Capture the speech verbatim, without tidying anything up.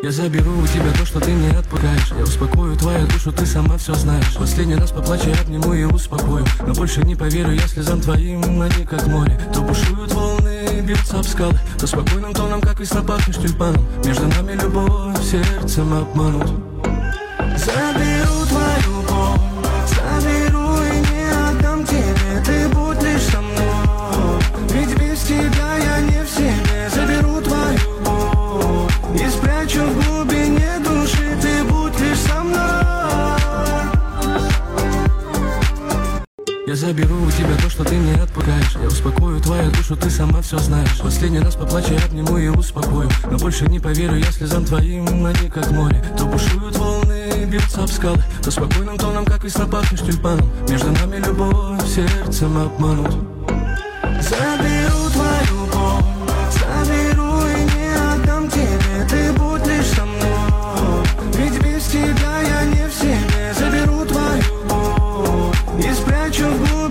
Я заберу у тебя то, что ты не отпугаешь. Я успокою твою душу, ты сама все знаешь. Последний раз поплачу, я обниму и успокою. Но больше не поверю я слезам твоим. Они как море, то бушуют волны, бьются об скалы, то спокойным тоном, как весна, пахнешь тюльпаном. Между нами любовь, сердцем обманут. Заберу твою боль, заберу и не отдам тебе. Ты будь лишь со мной, ведь без тебя я не в себе. Заберу твою боль и спрячу в глубине души. Ты будь лишь со мной. Я заберу у тебя то, что ты не отпугаешь. Я успокою твою душу, ты сама все знаешь. Последний раз поплачу, я обниму и успокою. Но больше не поверю я слезам твоим. Они как море, то бушуют волны, бьются об скалы, то спокойным тоном, как весна, пахнешь тюльпаном. Между нами любовь, сердцем обманут. Заберу твою боль, заберу и не отдам тебе. Ты будь лишь со мной, ведь без тебя я не в себе. Заберу твою боль и спрячу в глубине